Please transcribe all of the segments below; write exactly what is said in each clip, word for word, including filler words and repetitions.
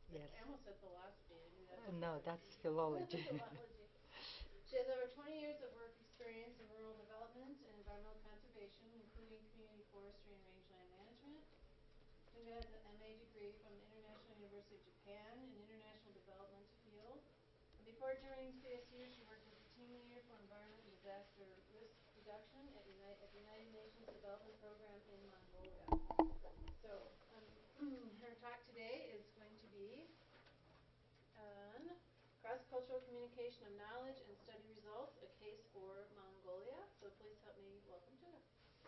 Yes. I almost said philosophy. I knew that's Uh, what no, that would that's be. philology. Philology. She has over twenty years of work experience in rural development and environmental conservation, including community forestry and rangeland management. Kinga has an M A degree from the International University of Japan in International Development field. And before joining C S U, she worked as a team leader for environment and disaster risk reduction at, Uni at the United Nations Development Program in Mongolia. So um, her talk today is going to be on cross-cultural communication of knowledge and study results, a case for Mongolia. So please help me welcome Kinga.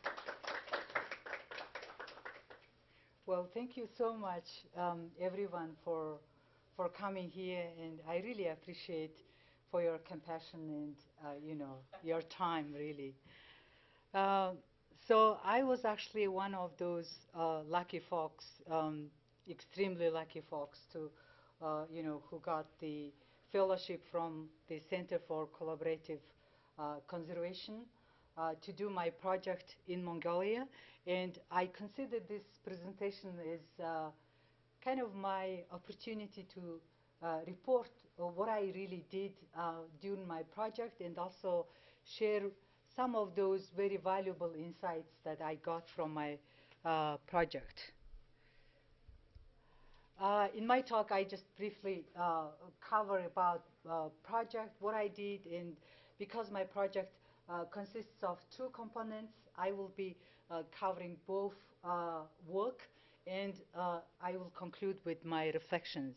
Well, thank you so much, um, everyone, for for coming here, and I really appreciate for your compassion and uh, you know your time, really. Uh, so I was actually one of those uh, lucky folks, um, extremely lucky folks, to uh, you know who got the fellowship from the Center for Collaborative uh, Conservation uh, to do my project in Mongolia, and I consider this presentation as uh, kind of my opportunity to uh, report uh, what I really did uh, during my project and also share some of those very valuable insights that I got from my uh, project. Uh, in my talk, I just briefly uh, cover about uh, project, what I did, and because my project uh, consists of two components, I will be uh, covering both uh, work, and uh, I will conclude with my reflections.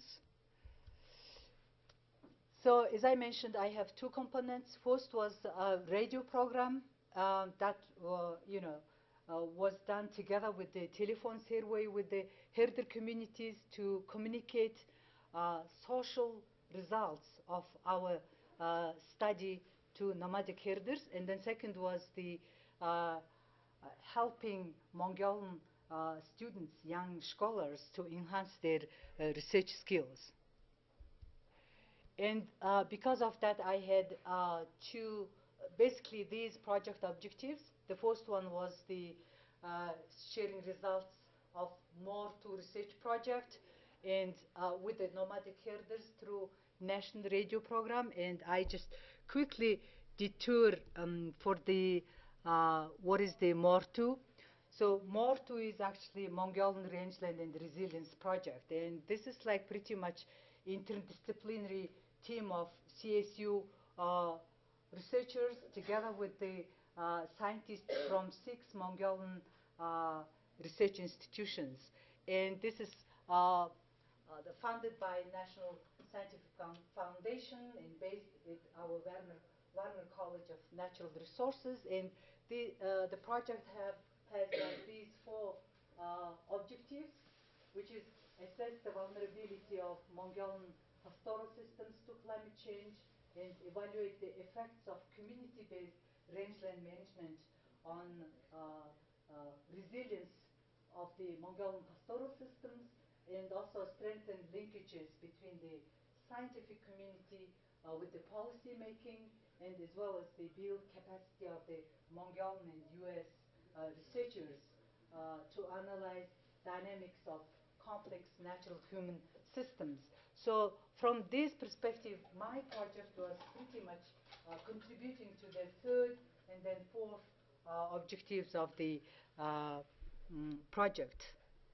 So as I mentioned, I have two components. First was a radio program uh, that uh, you know uh, was done together with the telephone survey with the herder communities to communicate uh, social results of our uh, study to nomadic herders. And then second was the uh, uh, helping Mongolian uh, students, young scholars, to enhance their uh, research skills. And uh, because of that, I had uh, two, basically these project objectives. The first one was the uh, sharing results of more to research project and uh, with the nomadic herders through national radio program. And I just quickly detour um, for the, uh, what is the MORTU? So MORTU is actually Mongolian Rangeland and Resilience Project. And this is like pretty much interdisciplinary team of C S U uh, researchers together with the uh, scientists from six Mongolian uh, research institutions. And this is uh, uh, the funded by National Scientific Foundation and based at our Werner, Werner College of Natural Resources. And the, uh, the project have, has uh, these four uh, objectives, which is assess the vulnerability of Mongolian pastoral systems to climate change and evaluate the effects of community-based rangeland management on uh, uh, resilience of the Mongolian pastoral systems and also strengthen linkages between the scientific community uh, with the policy making and as well as the build capacity of the Mongolian and U S uh, researchers uh, to analyze dynamics of complex natural human systems. So from this perspective, my project was pretty much uh, contributing to the third and then fourth uh, objectives of the uh, mm, project.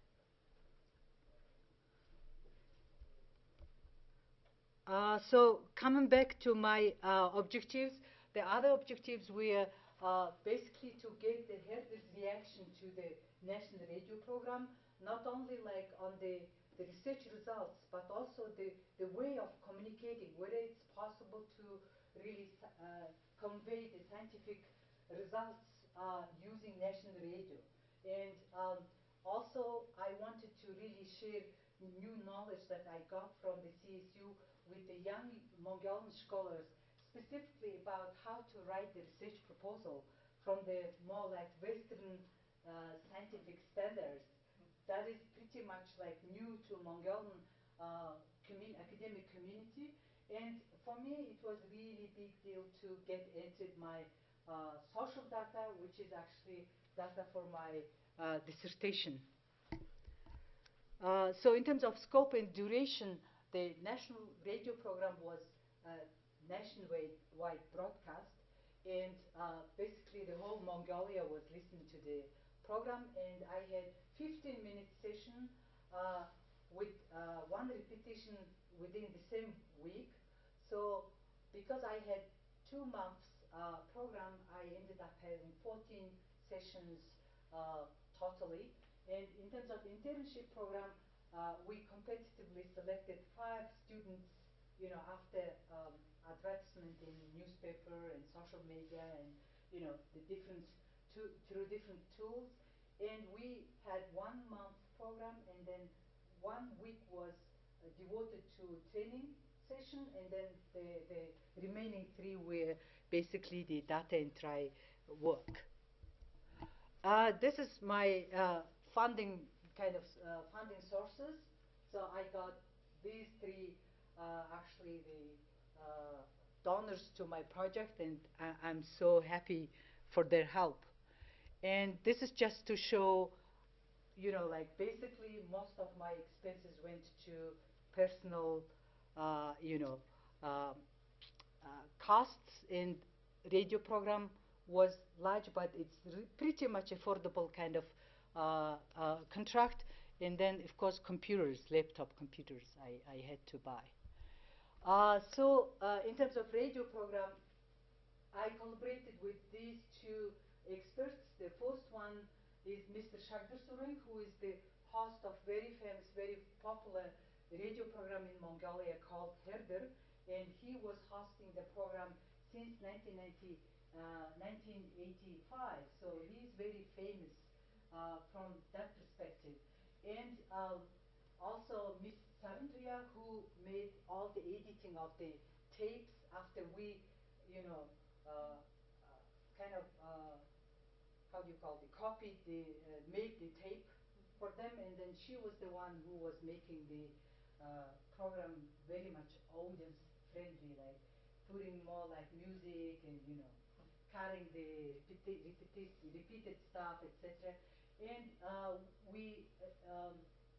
Uh, so coming back to my uh, objectives, the other objectives were uh, basically to get the herders' reaction to the national radio program, not only like on the, the research results, but also the, the way of communicating, whether it's possible to really uh, convey the scientific results uh, using national radio. And um, also, I wanted to really share new knowledge that I got from the C S U with the young Mongolian scholars, specifically about how to write the research proposal from the more like Western uh, scientific standards. That is pretty much like new to Mongolian uh, commun academic community. And for me, it was really big deal to get entered my uh, social data, which is actually data for my uh, dissertation. Uh, so in terms of scope and duration, the national radio program was uh, nationwide wide broadcast, and uh, basically the whole Mongolia was listening to the program, and I had fifteen minute session uh, with uh, one repetition within the same week. So because I had two months uh, program, I ended up having fourteen sessions uh, totally. And in terms of internship program, uh, we competitively selected five students, you know, after um, advertisement in newspaper and social media and, you know, the different, to, through different tools. And we had one month program, and then one week was uh, devoted to training session, and then the, the remaining three were basically the data entry work. Uh, this is my uh, funding kind of uh, funding sources. So I got these three uh, actually the uh, donors to my project, and I, I'm so happy for their help. And this is just to show, you know, like basically most of my expenses went to personal, uh, you know, um, uh, costs, and radio program was large, but it's pretty much affordable kind of uh, uh, contract. And then, of course, computers, laptop computers, I, I had to buy. Uh, so uh, in terms of radio program, I collaborated with these two experts. The first one is Mister Shagdir Sureng, who is the host of very famous, very popular radio program in Mongolia called Herder, and he was hosting the program since nineteen ninety, uh, nineteen eighty-five. So he's very famous uh, from that perspective. And um, also Miss Sarandria, who made all the editing of the tapes after we, you know, uh, uh, kind of, uh, how do you call it, copied the, uh, made the tape for them, and then she was the one who was making the uh, program very much audience friendly, like putting more like music and, you know, cutting the repeated, repeated, repeated stuff, et cetera. And uh, we, uh, um,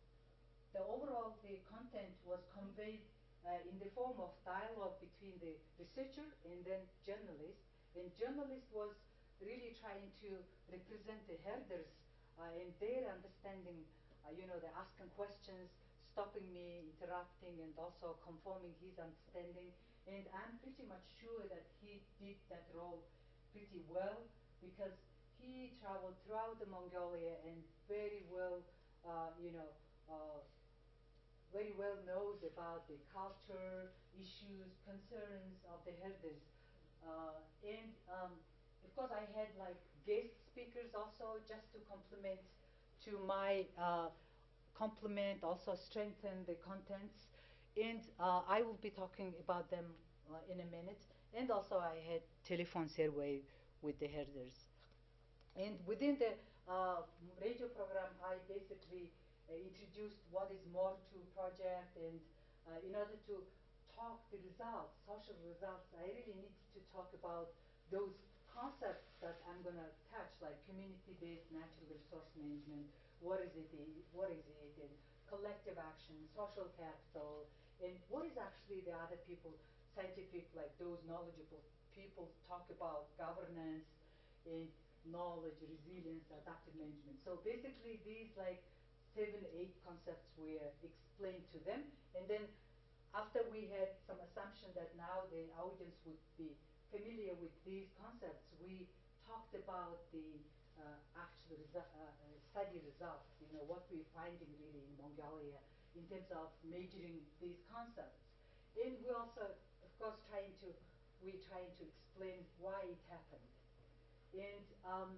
the overall the content was conveyed uh, in the form of dialogue between the researcher and then journalist. And journalist was really trying to represent the herders uh, and their understanding. Uh, you know, they're asking questions, stopping me, interrupting, and also confirming his understanding. And I'm pretty much sure that he did that role pretty well, because he traveled throughout the Mongolia and very well, uh, you know, uh, very well knows about the culture, issues, concerns of the herders. Uh, and um, of course, I had like guest speakers also just to complement to my uh, complement, also strengthen the contents. And uh, I will be talking about them uh, in a minute. And also, I had telephone survey with the herders. And within the uh, radio program, I basically uh, introduced what is more to project, and uh, in order to talk the results, social results, I really need to talk about those concepts that I'm going to touch, like community-based natural resource management. What is it? What is it? And collective action, social capital, and what is actually the other people, scientific, like those knowledgeable people talk about governance and knowledge, resilience, adaptive management. So basically these like seven, eight concepts were explained to them. And then after we had some assumption that now the audience would be familiar with these concepts, we talked about the uh, actual resu- uh, uh, study results, you know, what we're finding really in Mongolia in terms of measuring these concepts. And we also, of course, trying to, we trying to explain why it happened. And um,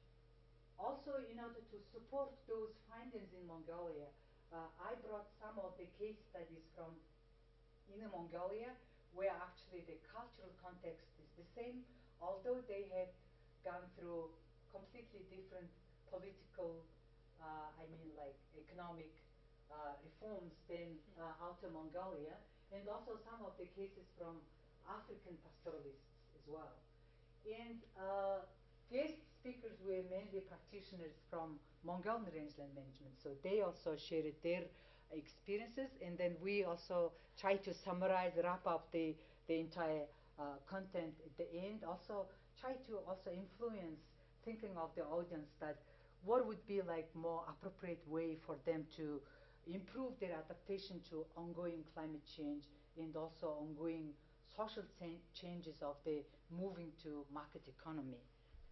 also, in order to support those findings in Mongolia, uh, I brought some of the case studies from Inner Mongolia, where actually the cultural context is the same, although they had gone through completely different political, uh, I mean, like economic uh, reforms than uh, Outer Mongolia, and also some of the cases from African pastoralists as well. And uh, guest speakers were mainly practitioners from Mongolian rangeland management, so they also shared their experiences, and then we also try to summarize, wrap up the, the entire uh, content at the end. Also try to also influence thinking of the audience that what would be like more appropriate way for them to improve their adaptation to ongoing climate change and also ongoing social changes of the moving to market economy.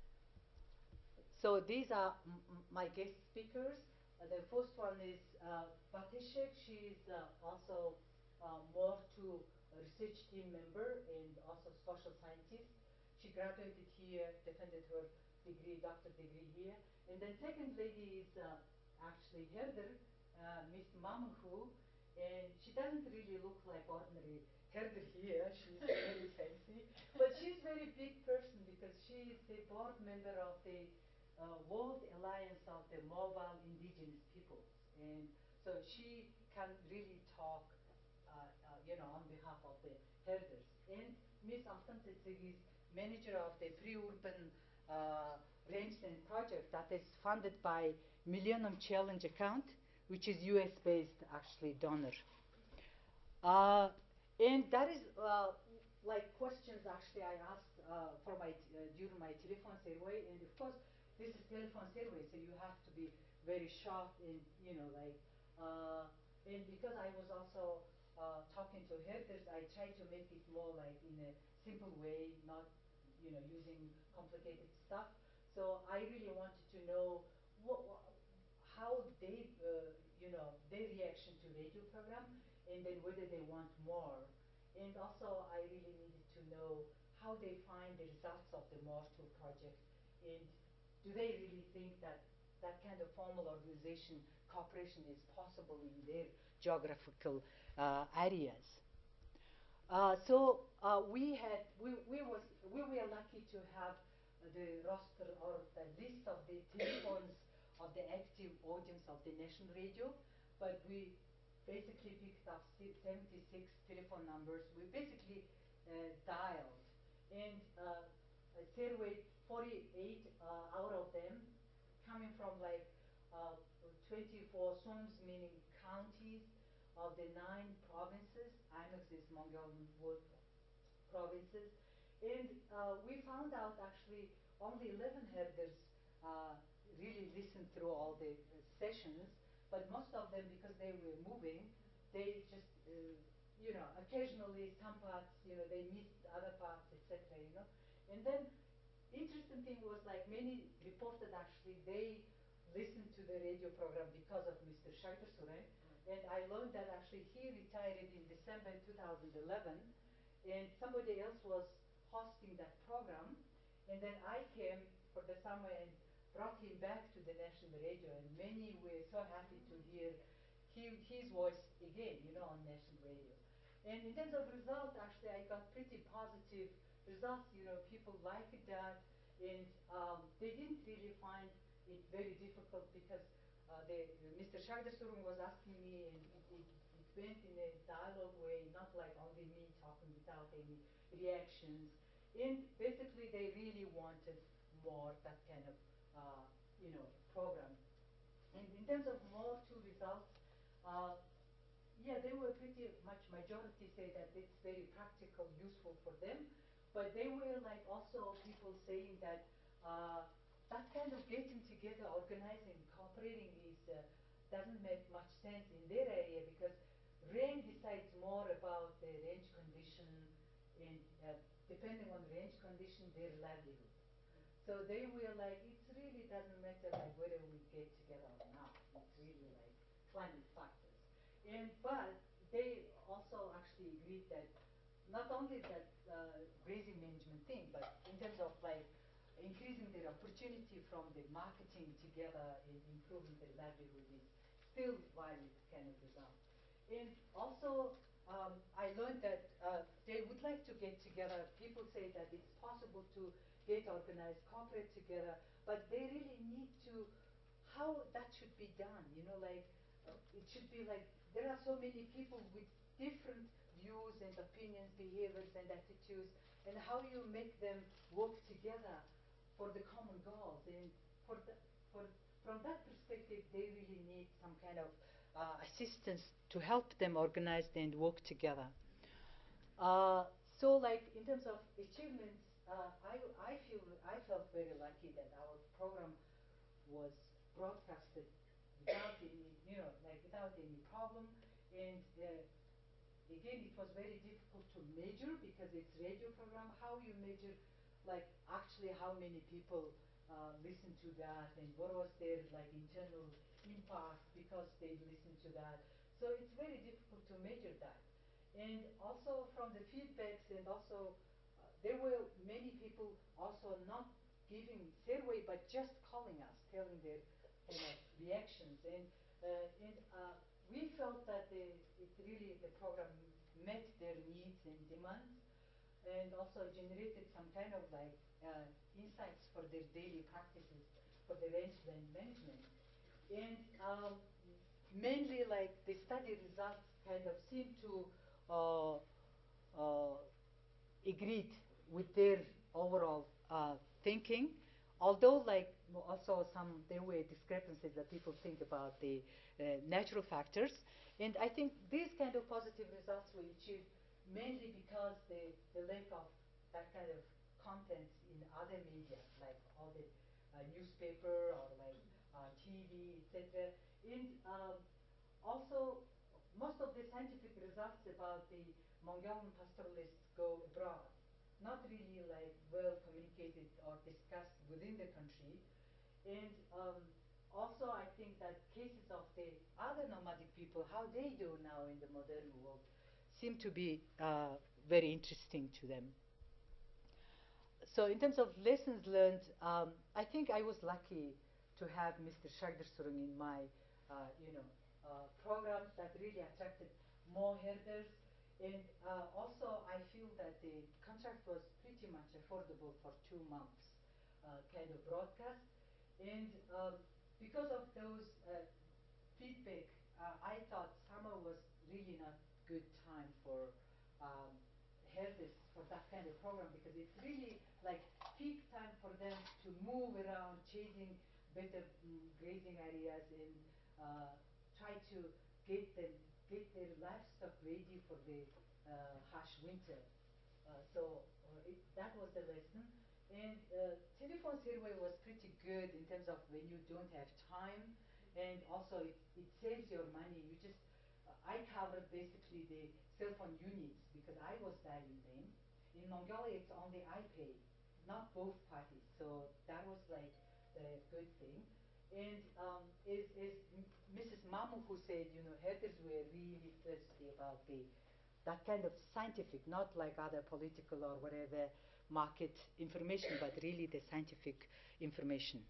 So these are m my guest speakers. Uh, the first one is uh, Bateshek. She is uh, also uh, more to a research team member and also social scientist. She graduated here, defended her degree, doctor degree here. And then second lady is uh, actually Herder, uh, Miss Mamhu, and she doesn't really look like ordinary Herder here. She's very fancy, but she's very big person because she is the board member of the uh, World Alliance of the Mobile Indigenous Peoples, and so she can really talk, uh, uh, you know, on behalf of the herders. And Miss Aftan Tetsig is manager of the pre-urban uh, rangeland project that is funded by Millennium Challenge account, which is U S based actually donor. Uh, and that is uh, like questions actually I asked uh, for my uh, during my telephone survey, and of course this is telephone survey, so you have to be very sharp and you know like uh, and because I was also uh, talking to herders, I tried to make it more like in a simple way, not you know using complicated stuff. So I really wanted to know what, what how they uh, you know their reaction to radio program, and then whether they want more. And also, I really needed to know how they find the results of the More two project, and do they really think that that kind of formal organization cooperation is possible in their geographical uh, areas. Uh, so uh, we had we, we was we were lucky to have the roster or the list of the telephones of the active audience of the national radio, but we basically picked up seventy-six telephone numbers. We basically uh, dialed, and uh, surveyed forty-eight uh, out of them, coming from like uh, twenty-four sums, meaning counties of the nine provinces. Imex is Mongolian word provinces. And uh, we found out actually only eleven herders uh, really listened through all the uh, sessions, but most of them, because they were moving, they just, uh, you know, occasionally some parts, you know, they missed other parts, et cetera, you know. And then interesting thing was like many reported actually they listened to the radio program because of Mister Shagdasure. And I learned that actually he retired in December two thousand eleven, and somebody else was hosting that program. And then I came for the summer and brought him back to the national radio, and many were so happy to hear he, his voice again, you know, on national radio. And in terms of results, actually, I got pretty positive results. You know, people liked that, and um, they didn't really find it very difficult because uh, the, Mister Shagdasurung was asking me, and it, it, it went in a dialogue way, not like only me talking without any reactions. And basically, they really wanted more that kind of, uh, you know, program. And in terms of more two results, uh, yeah, they were pretty much majority say that it's very practical, useful for them. But they were like also people saying that uh, that kind of getting together, organizing, cooperating is uh, doesn't make much sense in their area because rain decides more about the range condition and uh, depending on range condition, their livelihood. So they were like, it really doesn't matter like whether we get together or not. It's really like climate factors. And but they also actually agreed that not only that uh, grazing management thing, but in terms of like increasing their opportunity from the marketing together and improving their livelihood is still valid kind of result. And also, um, I learned that uh, they would like to get together. People say that it's possible to get organized, cooperate together, but they really need to, how that should be done, you know, like, uh, it should be like, there are so many people with different views and opinions, behaviors and attitudes, and how you make them work together for the common goals. And for the, for, from that perspective, they really need some kind of uh, assistance to help them organize and work together. Uh, so, like in terms of achievements, uh, I, I feel I felt very lucky that our program was broadcasted without any, you know, like without any problem. And uh, again, it was very difficult to measure because it's radio program. How you measure, like actually how many people uh, listen to that, and what was their like internal impact because they listened to that. So it's very difficult to measure that. And also from the feedbacks, and also uh, there were many people also not giving survey, but just calling us, telling their kind of reactions. And uh, and uh, we felt that the, it really the program met their needs and demands, and also generated some kind of like uh, insights for their daily practices for the rangeland management. And um, mainly like the study results kind of seem to uh, uh, agreed with their overall uh, thinking. Although, like also some there were discrepancies that people think about the uh, natural factors, and I think these kind of positive results were achieved mainly because the the lack of that kind of contents in other media, like all the uh, newspaper or like uh, T V, et cetera. And um, also, most of the scientific results about the Mongolian pastoralists go abroad, not really like well communicated or discussed within the country. And um, also, I think that cases of the other nomadic people, how they do now in the modern world, seem to be uh, very interesting to them. So in terms of lessons learned, um, I think I was lucky to have Mister Shagdarsurung in my, uh, you know, uh, program that really attracted more herders. And uh, also, I feel that the contract was pretty much affordable for two months, uh, kind of broadcast. And um, because of those uh, feedback, uh, I thought summer was really not good time for um, herders for that kind of program, because it's really like peak time for them to move around, chasing better mm, grazing areas, and uh, try to get them get their livestock ready for the uh, harsh winter. Uh, so uh, it, that was the lesson. And uh, telephone survey was pretty good in terms of when you don't have time, and also it, it saves your money. You just, uh, I covered basically the cell phone units because I was dialing them. In Mongolia, it's only I pay, not both parties. So that was like the good thing. And um, is, is Missus Mamu who said, you know, herders were really thirsty about the that kind of scientific, not like other political or whatever market information, but really the scientific information.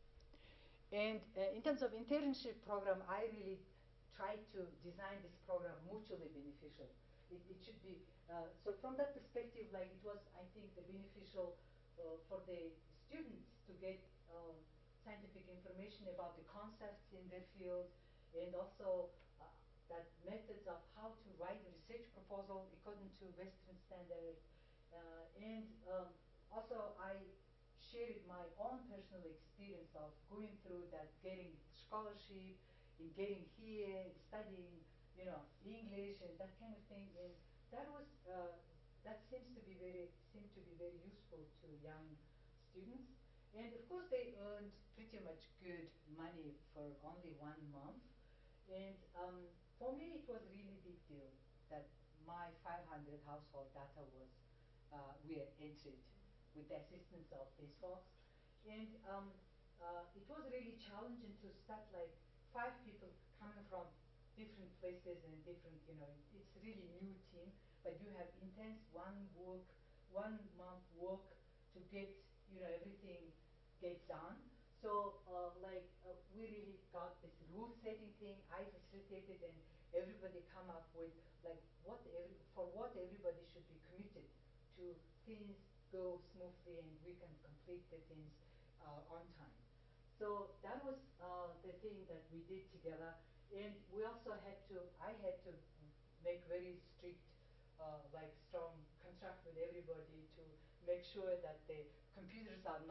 And uh, in terms of internship program, I really tried to design this program mutually beneficial. It, it should be, uh, so from that perspective, like it was, I think, the beneficial uh, for the students to get um, scientific information about the concepts in their field, and also uh, that methods of how to write a research proposal according to Western standards. Uh, and um, also I shared my own personal experience of going through that, getting scholarship, and getting here, studying, you know, English and that kind of thing. And that was, uh, that seems to be very, seemed to be very useful to young students. And of course they earned pretty much good money for only one month. And um, for me, it was really big deal that my five hundred household data was uh, were entered with the assistance of these folks. And um, uh, it was really challenging to start like five people coming from different places and different, you know, it's really new team, but you have intense one work, one month work to get, you know, everything get done. So uh, like uh, we really got this rule setting thing. I facilitated, and everybody come up with like what every, for what everybody should be committed to things go smoothly and we can complete the things uh, on time. So that was uh, the thing that we did together, and we also had to. I had to make very strict, uh, like strong contract with everybody to make sure that the computers are not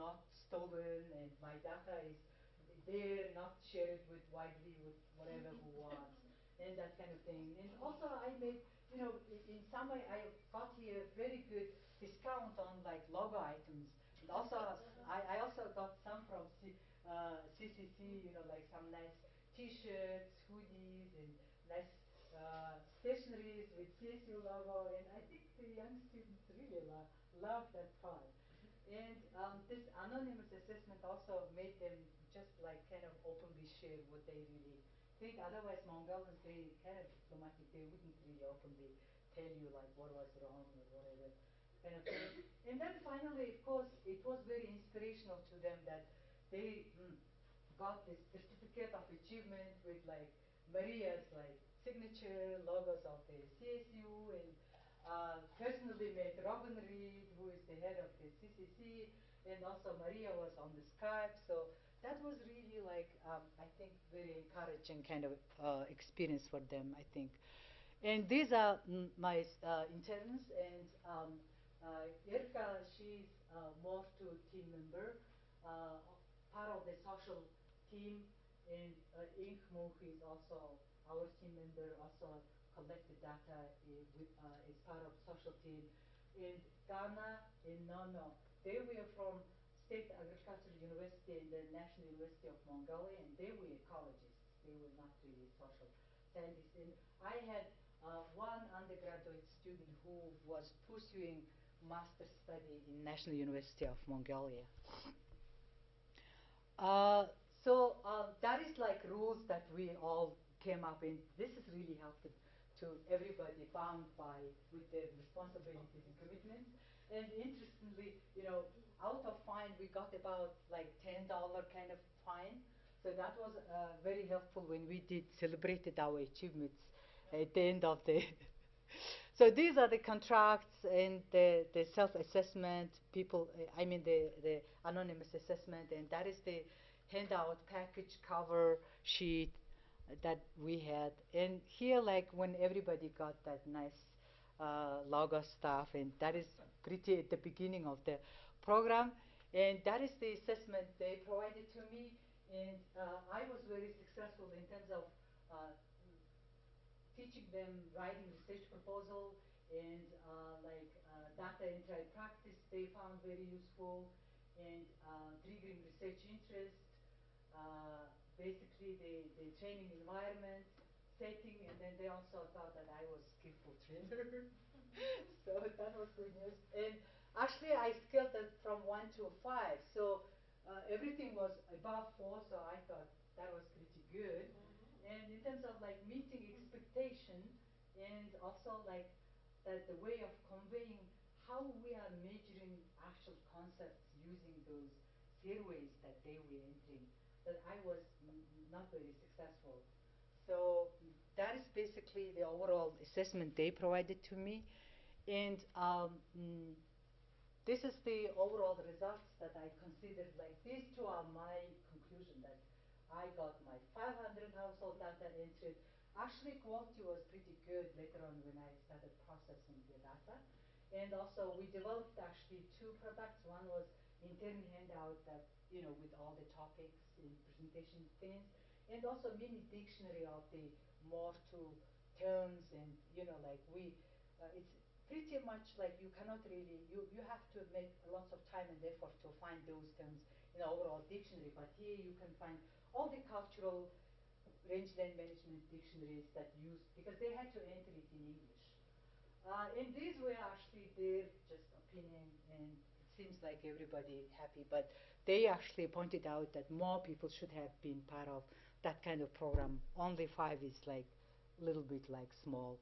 stolen and my data is there, not shared with widely with whatever who wants, and that kind of thing. And also I made, you know, in, in some way I got here very good discount on like logo items. And also I, I also got some from C, uh, C C C, you know, like some nice T-shirts, hoodies, and nice uh, stationaries with C S U logo. And I think the young students really lo love that part. And um, this anonymous assessment also made them just like kind of openly share what they really think. Otherwise, Mongolians, they kind of diplomatic, they wouldn't really openly tell you like what was wrong or whatever kind of thing. And then finally, of course, it was very inspirational to them that they mm, got this certificate of achievement with like Maria's like signature, logos of the C S U, and uh, personally met Robin Reed, who is the head of the C C C, and also Maria was on the Skype. So that was really like, um, I think, very encouraging kind of uh, experience for them, I think. And these are mm, my uh, interns, and um, uh, Irka, she's uh, more to team member, uh, part of the social team, and uh, Inkmo, who is also our team member, also collected data uh, with, uh, as part of social team. In Ghana, in Nono, they were from State Agricultural University and the National University of Mongolia, and they were ecologists. They were not really social scientists. And I had uh, one undergraduate student who was pursuing master's study in National University of Mongolia. Uh, so uh, that is like rules that we all came up in. This has really helped to everybody bound by with their responsibilities and commitments. And interestingly, you know, out of fine we got about like ten dollar kind of fine. So that was uh, very helpful when we did celebrated our achievements at the end of the. So these are the contracts and the, the self-assessment, people, uh, I mean the, the anonymous assessment, and that is the handout package cover sheet that we had. And here, like when everybody got that nice uh, logo stuff, and that is pretty at the beginning of the program. And that is the assessment they provided to me. And uh, I was very successful in terms of uh, teaching them writing research proposal and uh, like uh, data entry practice they found very useful, and uh, triggering research interest, uh, basically the, the training environment, setting, and then they also thought that I was skillful trainer. So that was good news. And actually I scaled it from one to five, so uh, everything was above four, so I thought that was pretty good. And in terms of like meeting expectation, and also like that the way of conveying how we are measuring actual concepts using those surveys that they were entering, that I was n not very successful. So that is basically the overall assessment they provided to me. And um, mm, this is the overall results that I considered. Like these two are my conclusion that I got my five hundred household data entered. Actually, quality was pretty good later on when I started processing the data. And also, we developed actually two products. One was intern handout that, you know, with all the topics and presentation things, and also mini dictionary of the more to terms, and, you know, like we, uh, it's pretty much like you cannot really, you, you have to make lots of time and effort to find those terms in the overall dictionary, but here you can find all the cultural rangeland management dictionaries that use, because they had to enter it in English. Uh, and these were actually their just opinion, and it seems like everybody happy, but they actually pointed out that more people should have been part of that kind of program. Only five is like a little bit like small.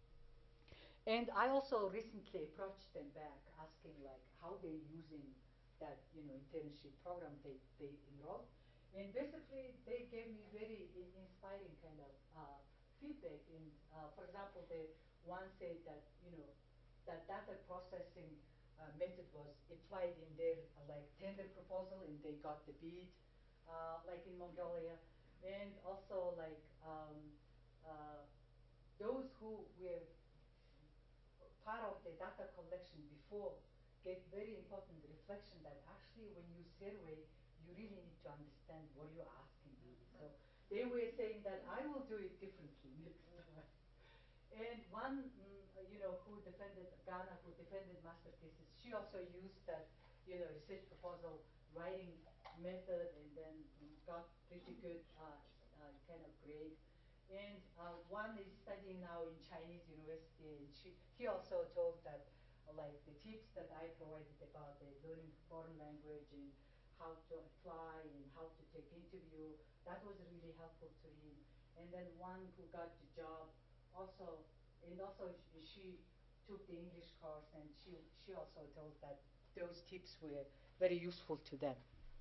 And I also recently approached them back asking like how they're using that, you know, internship program they, they enrolled. And basically they gave me very inspiring kind of uh, feedback. And uh, for example, the one said that, you know, that data processing uh, method was applied in their uh, like tender proposal, and they got the bid, uh, like in Mongolia. And also like um, uh, those who were part of the data collection before get very important reflection that actually when you survey, you really need to understand what you're asking them. So they were saying that I will do it differently next time. And one, mm, you know, who defended Ghana, who defended master thesis, she also used that, you know, research proposal writing method, and then got pretty good uh, uh, kind of grade. And uh, one is studying now in Chinese university, and she, he also told that, uh, like the tips that I provided about the learning foreign language and how to apply and how to take interview, that was really helpful to him. And then one who got the job also, and also she took the English course, and she, she also told that those tips were very useful to them.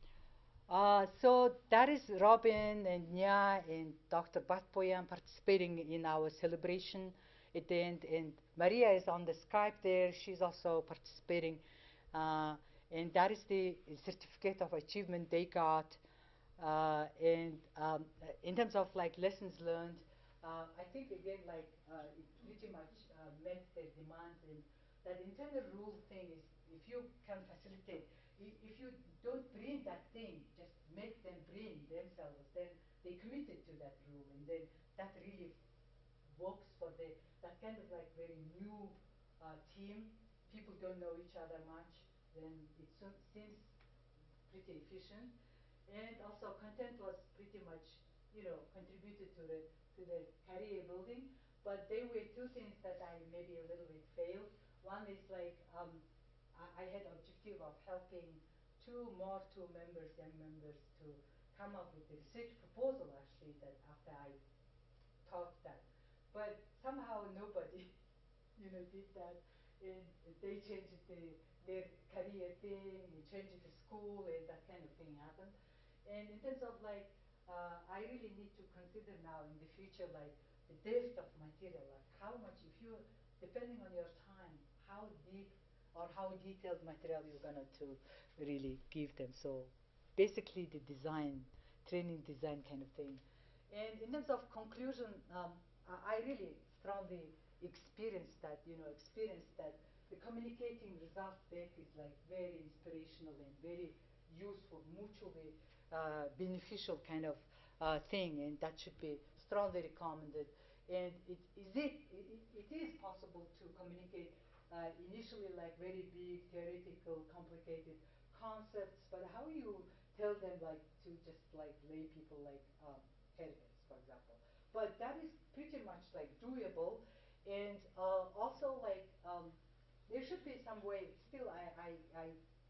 Uh, so that is Robin and Nya and Doctor Batpoyan participating in our celebration at the end. And Maria is on the Skype there. She's also participating. Uh, and that is the certificate of achievement they got. Uh, and um, in terms of like lessons learned, uh, I think again like uh, it pretty much uh, met their demands. And that internal rule thing is, if you can facilitate, if, if you don't bring that thing, just make them bring themselves, then they committed to that rule, and then that really works for the that kind of like very new uh, team. People don't know each other much, then it so, seems pretty efficient. And also content was pretty much, you know, contributed to the to the career building. But there were two things that I maybe a little bit failed. One is like um, I, I had objective of helping two more two members, young members, to come up with the research proposal actually that after I taught that. But somehow nobody, you know, did that. And they changed the, their career thing, and changed the school, and that kind of thing happened. And in terms of like, uh, I really need to consider now in the future, like the depth of material, like how much, if you, depending on your time, how deep or how detailed material you're gonna to really give them. So basically the design, training design kind of thing. And in terms of conclusion, um, I, I really strongly experienced that, you know, experience that the communicating results back is like very inspirational and very useful, mutually uh, beneficial kind of uh, thing, and that should be strongly recommended. And it is it it, it is possible to communicate uh, initially like very big theoretical, complicated concepts, but how you tell them like to just like lay people like um, heritage, for example. But that is pretty much like doable, and uh, also like um, there should be some way. Still, I I, I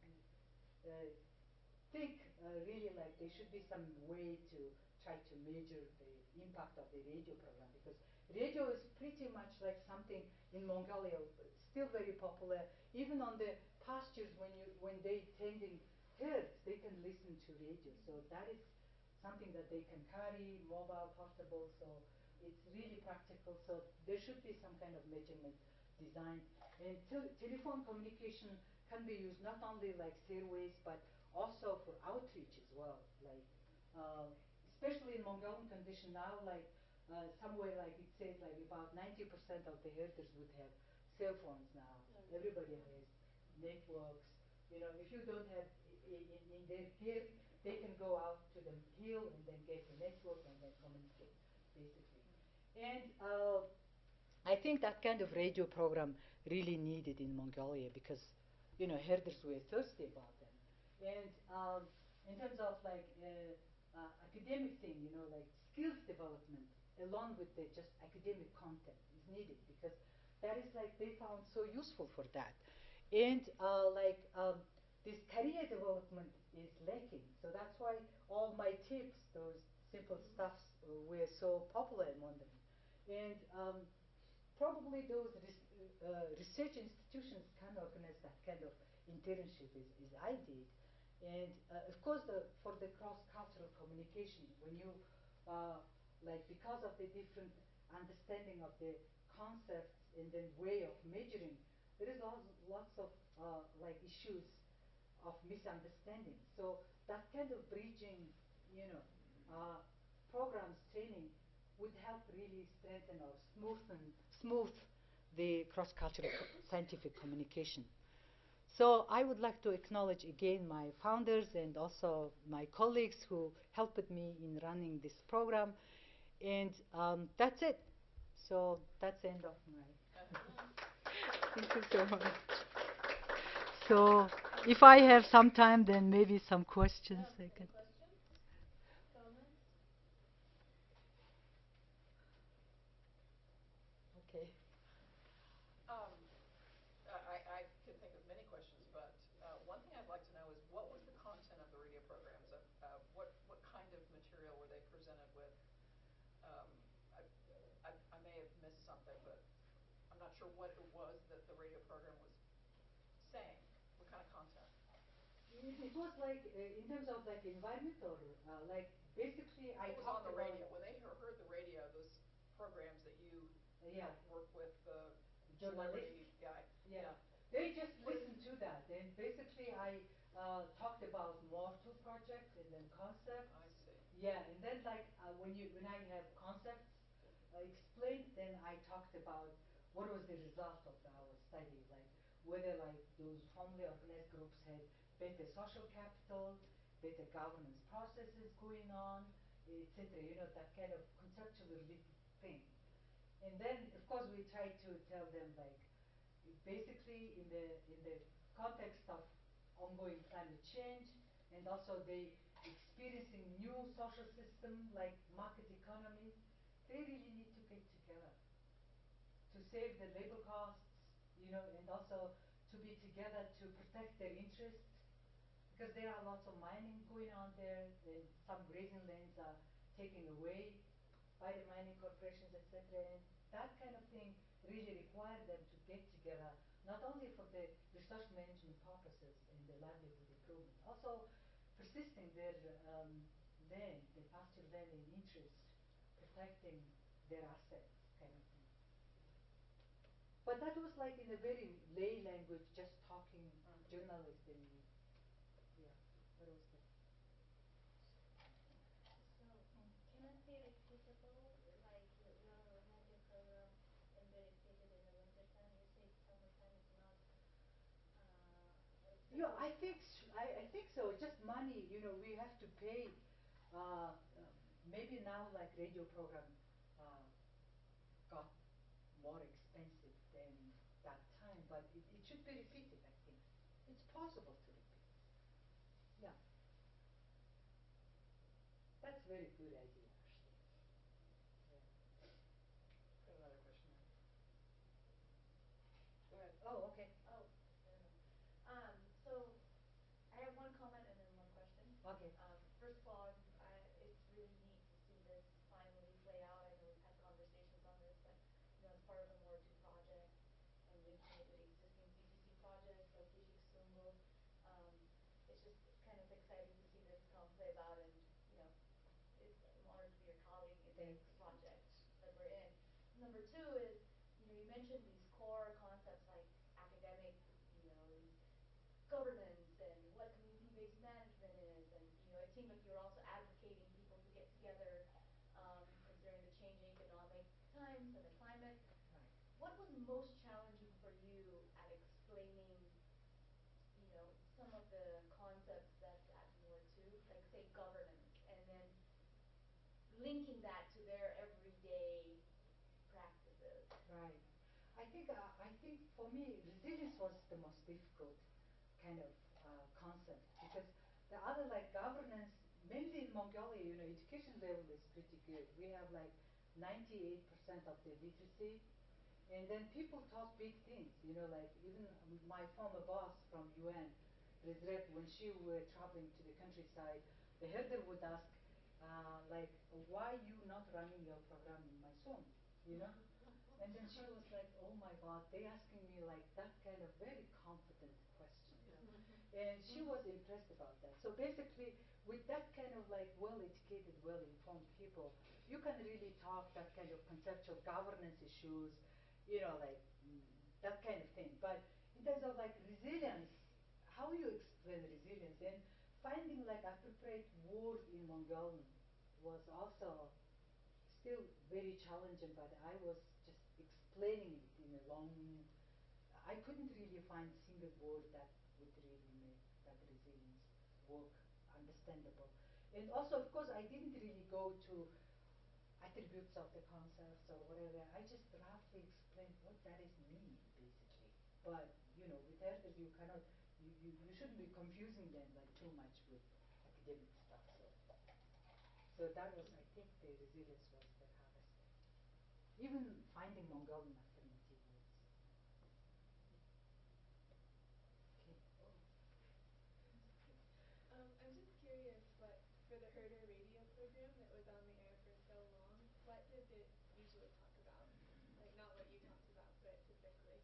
uh, think uh, really like there should be some way to try to measure the impact of the radio program, because radio is pretty much like something in Mongolia still very popular. Even on the pastures, when you when they tending herds, they can listen to radio. So that is something that they can carry, mobile, portable. So it's really practical. So there should be some kind of measurement design. And tel telephone communication can be used not only like surveys, but also for outreach as well. Like, uh, especially in Mongolian condition now, like uh, somewhere like it says like about ninety percent of the herders would have cell phones now. Mm-hmm. Everybody has networks. You know, if you don't have in, in their gear, they can go out to the hill and then get the network and then communicate, basically. And uh, I think that kind of radio program really needed in Mongolia, because, you know, herders were thirsty about them. And um, in terms of like uh, uh, academic thing, you know, like skills development along with the just academic content is needed, because that is like they found so useful for that. And uh, like um, this career development is lacking. So that's why all my tips, those simple stuffs, uh, were so popular among them. And um, probably those res uh, research institutions can organize that kind of internship as, as I did. And uh, of course, the, for the cross-cultural communication, when you, uh, like because of the different understanding of the concepts and then way of measuring, there is lots, lots of uh, like issues of misunderstanding. So that kind of bridging, you know, uh, programs, training would help really strengthen or smoothen, smooth the cross-cultural co scientific communication. So I would like to acknowledge again my founders and also my colleagues who helped me in running this program. And um, that's it. So that's the end of my. Thank you so much. So if I have some time, then maybe some questions Yeah, I can. any questions, comments? Okay. Um, I, I can think of many questions, but uh, one thing I'd like to know is what was the content of the radio programs? Of, uh, what what kind of material were they presented with? Um, I, I, I may have missed something, but I'm not sure what it was that the radio program was saying. What kind of content? It, it was like uh, in terms of like environment or uh, like basically I What was on talked the about radio? When they heard, heard the radio, those programs that you yeah helped work with the journalist celebrity guy. yeah. Yeah. They just What is, listened to that and basically I uh, talked about more to project and then concept. I see. Yeah, and then like uh, when you when I have concepts uh, explained, then I talked about what was the result of our study, like whether like those formally organized groups had better social capital, better governance processes going on, et cetera. You know that kind of conceptually related thing. And then of course we try to tell them like basically in the in the context of ongoing climate change and also they experiencing new social system like market economy, they really need to get together to save the labor costs, you know, and also to be together to protect their interests because there are lots of mining going on there and some grazing lands are taken away by the mining corporations, et cetera. And that kind of thing really require them to get together, not only for the resource management purposes and the livelihood improvement, also persisting their um, land, the pasture land in interest, protecting their assets, kind of thing. But that was like in a very lay language, just talking Mhm. journalist and yeah, that was the. So, um, can it be repeatable, like you, your radio program can be repeated in the winter time? You say summertime is not uh, a Yeah, good I think time. s- I, I think so. Just money, you know, we have to pay. Uh, uh, maybe now like radio program uh, got more expensive than that time, but it, it should be repeated. I think it's possible to repeat. Yeah, that's a very good idea actually. Yeah. Got another question there. Go ahead. Oh, okay. Oh, never mind. Um, so I have one comment and then one question. Okay. Um, first of all, I, it's really neat to see this finally play out. I know we've had conversations on this, but you know, as part of the More Two project and linking it with existing C C C projects like Kishik Sumbu, um, it's just kind of exciting to see this come play about and you know, it's, I'm honored to be your colleague in this Thanks. project that we're in. Number two is, you know, you mentioned these core concepts like academic, you know, these governance and what community-based management is, and you know, it seemed like you were also advocating people to get together, um, considering the changing economic times and the climate. Right. What was most challenging for you at explaining, you know, some of the concepts that's at More Two, like say governance, and then linking that to their everyday practices? Right. I think uh, I think for me resilience was the most difficult kind of uh, concept because the other like governance mainly in Mongolia, you know, education level is pretty good. We have like ninety-eight percent of the literacy, and then people talk big things, you know, like even my former boss from U N, Rezret, when she were traveling to the countryside, the herder would ask, uh, like, why you not running your program in Mysore, you know? And then she was like, oh my God, they asking me like that kind of very confident question. Yeah. And she was impressed about that. So basically, with that kind of like well-educated, well-informed people, you can really talk that kind of conceptual governance issues, you know, like mm, that kind of thing. But in terms of like resilience, how you explain resilience and finding like appropriate word in Mongolian was also still very challenging, but I was just explaining it in a long, I couldn't really find single word that would really make that resilience work understandable. And also, of course, I didn't really go to attributes of the concepts or whatever. I just roughly explained what that is mean, basically. But, you know, with herders, you cannot, you, you, you shouldn't be confusing them like too much with academic stuff. So, so that was, I think, the resilience was the hardest thing. Even finding Mongolian alternative words. Okay. Oh. Um, I'm just curious what, for the herder radio program that was on the air for so long, what did it usually talk about? Like, not what you talked about, but typically.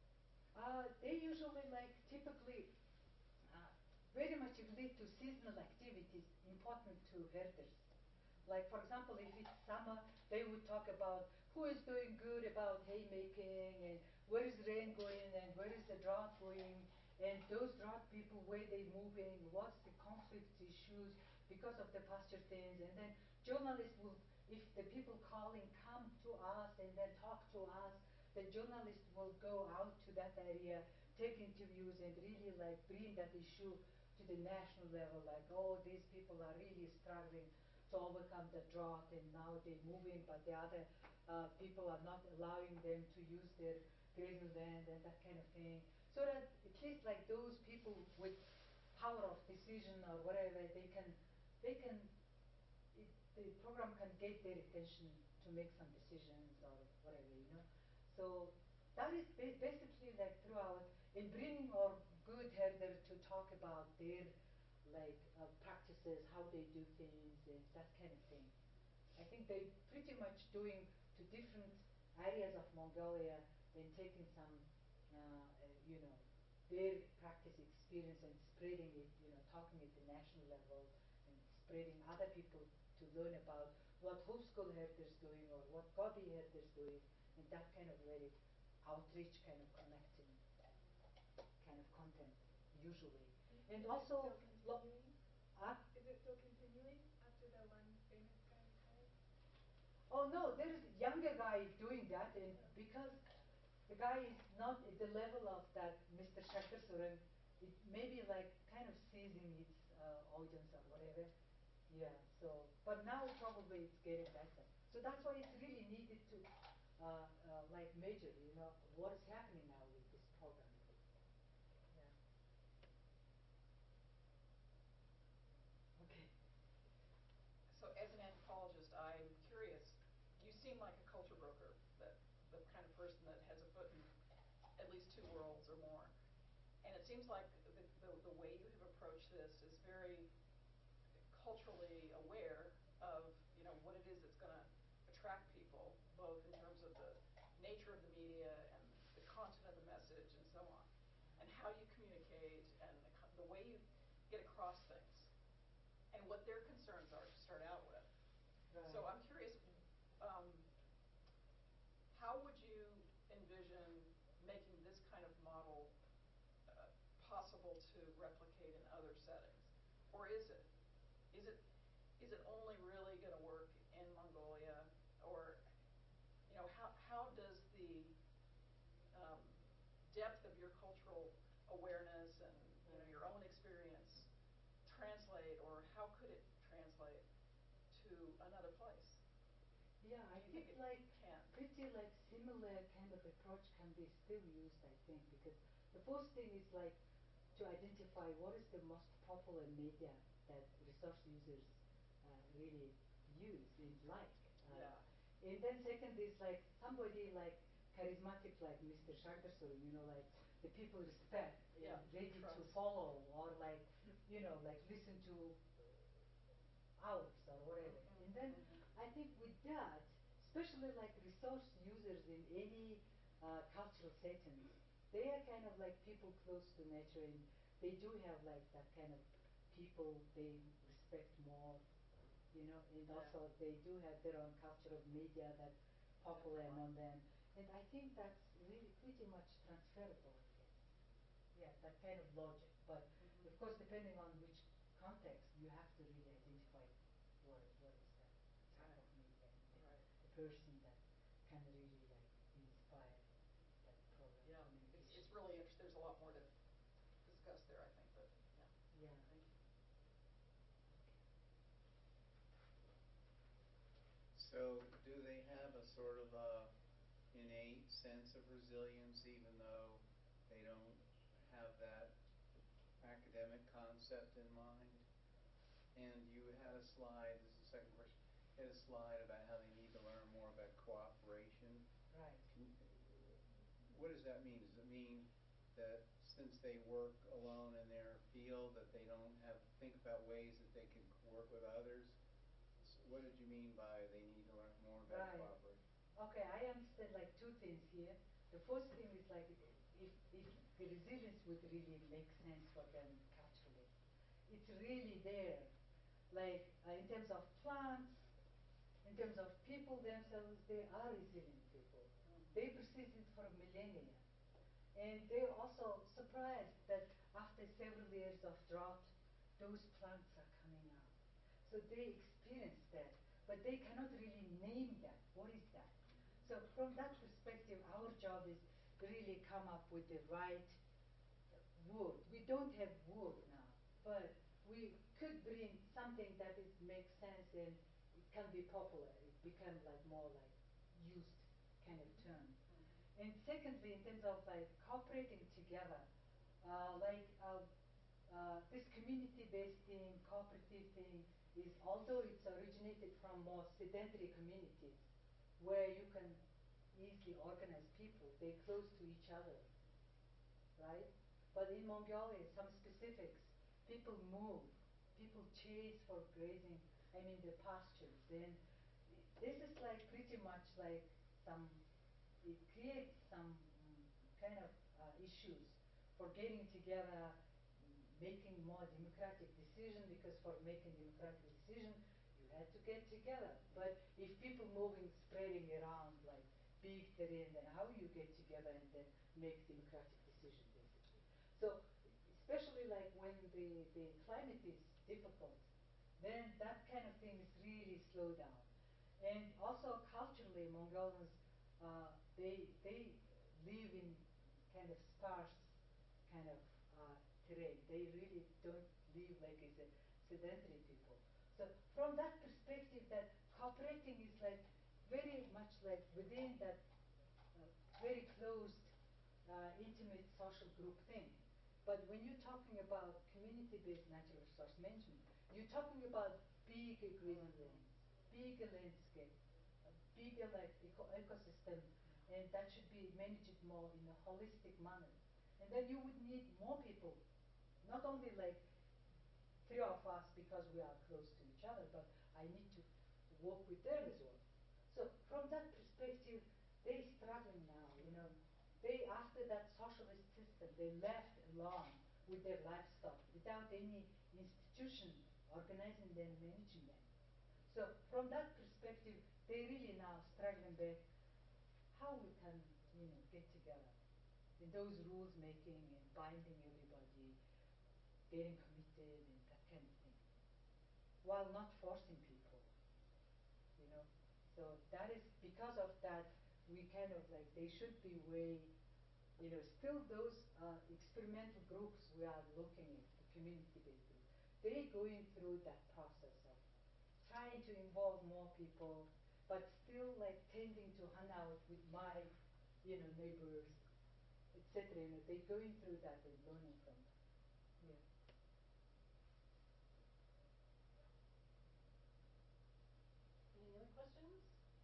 Uh, they usually like typically uh, very much relate to seasonal activities important to herders. Like for example, if it's summer, they would talk about who is doing good about haymaking and where is rain going and where is the drought going and those drought people, where they moving, what's the conflict issues because of the pasture things. And then journalists will, if the people calling come to us and then talk to us, the journalist will go out to that area, take interviews and really like bring that issue to the national level, like, oh, these people are really struggling to overcome the drought and now they're moving, but the other uh, people are not allowing them to use their grazing land and that kind of thing. So that at least like those people with power of decision or whatever, they can, they can, it, the program can get their attention to make some decisions or whatever, you know. So that is ba basically like throughout in bringing our good herder to talk about their like uh, practices, how they do things, and that kind of thing. I think they pretty much doing to different areas of Mongolia and taking some, uh, uh, you know, their practice experience and spreading it, you know, talking at the national level and spreading other people to learn about what homeschool herders doing or what Gobi herders doing, and that kind of very outreach kind of connecting kind of content usually. And Is also, it still continuing? uh, Is it still continuing after the one famous guy retired? oh no, there is a younger guy doing that, and because the guy is not at the level of that Mister Shakirsuren, it may be like kind of seizing its uh, audience or whatever. Yeah, so, but now probably it's getting better. So that's why it's really needed to uh, uh, like measure, you know, what is happening now with this program. Yeah. Okay. So as an anthropologist, I'm curious, you seem like a culture broker, that the kind of person that has a foot in at least two worlds or more. And it seems like the, the, the way you have approached this is very culturally aware of, you know, what it is that's going to attract people, both in terms of the nature of the media and the content of the message and so on, and how you communicate and the, the way you get across things and what their concerns are to start out with. Right. So I'm curious, um, how would you envision making this kind of model uh, possible to replicate in other settings? Or is it? Is it is it only really going to work in Mongolia? Or, you know, how, how does the um, depth of your cultural awareness and, you know, your own experience translate, or how could it translate to another place? Yeah, I Do you think, think it like can? pretty like similar kind of approach can be still used, I think, because the first thing is like to identify what is the most popular media that resource users uh, really use and like. Uh, Yeah. And then second is like somebody like charismatic like Mister Shakirsuren, you know, like the people respect and Yeah, ready trust. to follow or like, you know, like listen to hours or whatever. Mhm, And then mhm. I think with that, especially like resource users in any uh, cultural settings, they are kind of like people close to nature and they do have like that kind of people they respect more, you know, and Yeah. also they do have their own culture of media that popular Definitely. among them. And I think that's really pretty much transferable, I guess. Yeah, that kind of logic. But Mhm. of course, depending on which context, you have to really identify what, what is that type Right. of media and the, Right. the person that can really like inspire that program Yeah, it's, communication. it's really interesting. There's a lot more to discuss there, So do they have a sort of a innate sense of resilience even though they don't have that academic concept in mind? And you had a slide, this is the second question, you had a slide about how they need to learn more about cooperation. Right. Can, what does that mean? Does it mean that since they work alone in their field that they don't have think about ways that they can work with others? So what did you mean by they need to learn more about Right. cooperation? Okay, I understand like two things here. The first thing is like if, if the resilience would really make sense for them culturally. It's really there. Like uh, in terms of plants, in terms of people themselves, they are resilient people. They persisted for millennia. And they're also surprised that after several years of drought, those plants are coming out. So they experience that, but they cannot really name that. What is that? So from that perspective, our job is to really come up with the right word. We don't have word now, but we could bring something that is makes sense and it can be popular. It become like more like used kind of term. And secondly, in terms of like cooperating together, uh, like uh, uh, this community-based thing, cooperative thing, is although it's originated from more sedentary communities, where you can easily organize people, they're close to each other, right? But in Mongolia, some specifics, people move, people chase for grazing, I mean the pastures. Then this is like pretty much like some, it creates some mm, kind of uh, issues for getting together, mm, making more democratic decision, because for making democratic decision, you had to get together. But if people moving, spreading around like big terrain, then how you get together and then make democratic decision basically. So especially like when the, the climate is difficult, then that kind of thing is really slow down. And also culturally, Mongolians, uh, they they live in kind of sparse kind of uh, terrain. They really don't live like as a sedentary people. So from that perspective, that cooperating is like very much like within that uh, very closed, uh, intimate social group thing. But when you're talking about community-based natural resource management, you're talking about big grazing lands, bigger landscape, a bigger like eco ecosystem, and that should be managed more in a holistic manner. And then you would need more people, not only like three of us because we are close to each other, but I need to work with them as well. So from that perspective, they're struggling now, you know. They, after that socialist system, they left alone with their livestock without any institution organizing them, managing them. So from that perspective, they really now struggling back how we can, you know, get together in those rules making and binding everybody, getting committed and that kind of thing, while not forcing people, you know. So that is because of that we kind of like they should be way, you know, still those uh, experimental groups we are looking at, the community-based groups, they're going through that process of trying to involve more people, but still like tending to hang out with my, you know, neighbors, et cetera. You know, they're going through that and learning from that. Yeah. Any other questions?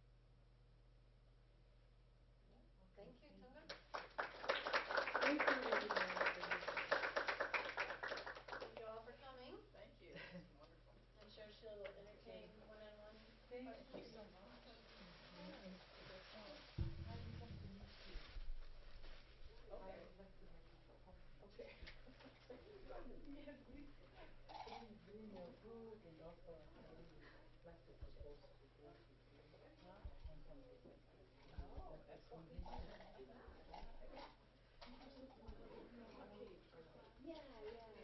No? Okay, Thank you, thank Tunga. you. Thank you very much. Thank you all for coming. Thank you, that's been wonderful. I'm sure she'll entertain one-on-one Thank questions. you so much. And, and uh, I would like to meet you. I Okay. would like to have a coffee. Okay. Yes, please. Bring, bring your food and also I really like to propose to go with you on some business trip. Oh, That is excellent. convenient. Yeah. Because of my, you know, Okay. yeah, yeah.